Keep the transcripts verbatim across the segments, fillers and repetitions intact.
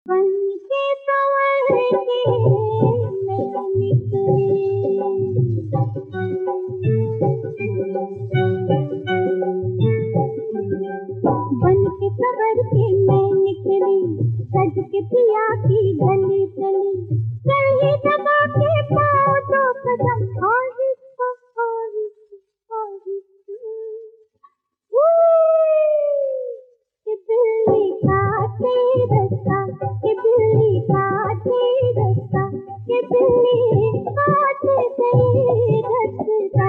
बन के संवर के मैं निकली, बन के संवर के मैं निकली, सज के पिया की गली चली, गली दबा के पाँव दो कदम आहिस्ता आहिस्ता आहिस्ता, कि बिल्ली काटे रास्ता, कि बिल्ली काटे रास्ता, कि बिल्ली काटे गई रास्ता।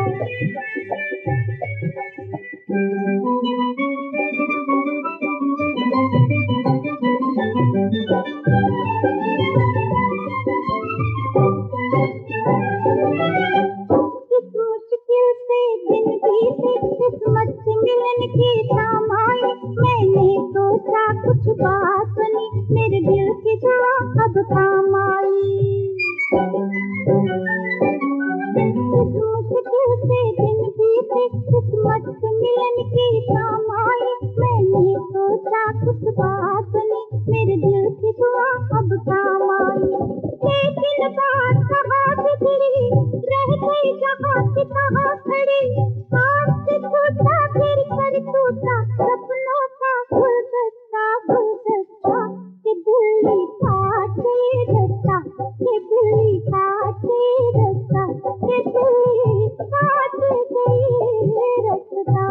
किस मुश्किल से दिन बीते, किस्मत से मिलन की शाम आई, मैंने सोचा कुछ बात बनी, मेरे दिल की दुआ अब काम आई। किस मुश्किल से दिन बीते, किस्मत से मिलन की शाम आई, मैंने सोचा कुछ बात बनी, मेरे दिल की दुआ अब काम आई। लेकिन बात कहाँ बिगड़ी, रह गई जहाँ की तहाँ खड़ी, आपसे छूटा फिर कर टूटा सपनों का गुलदस्ता गुलदस्ता, कि बिल्ली काटे रास्ता, कि बिल्ली काटे रास्ता, कि बिल्ली काटे गई रास्ता।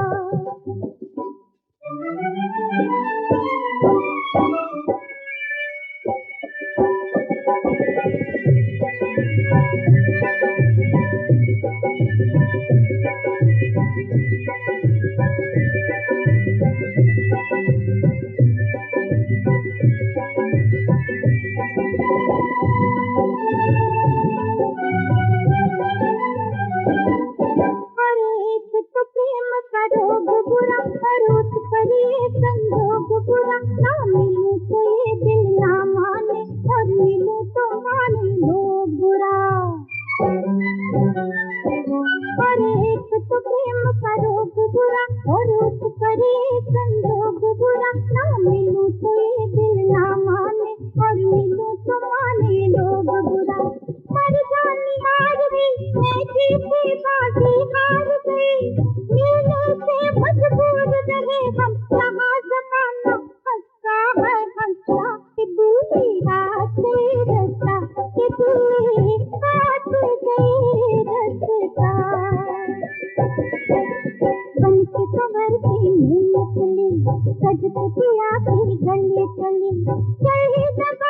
हर एक तो प्रेम का रोग बुरा, हर उस पर ये संजोग बुरा, ना मिलूं तो ये दिल ना माने, और मिलूं तो माने लोग बुरा। हर एक तो प्रेम का रोग बुरा, और उस पर ये संजोग बुरा, ना मिलूं तो ये दिल ना माने, और मिलूं तो माने लोग बुरा। मर जानी हार गई, मैं जीती बाजी हार गई, मिलने से मजबूर रहे हम, यहाँ ज़माना हंसता है हंसता, कि बिल्ली काटे रास्ता, कि बिल्ली काटे गई रास्ता। बन के संवर के मैं निकली, सज के पिया की गली चली, गली दबा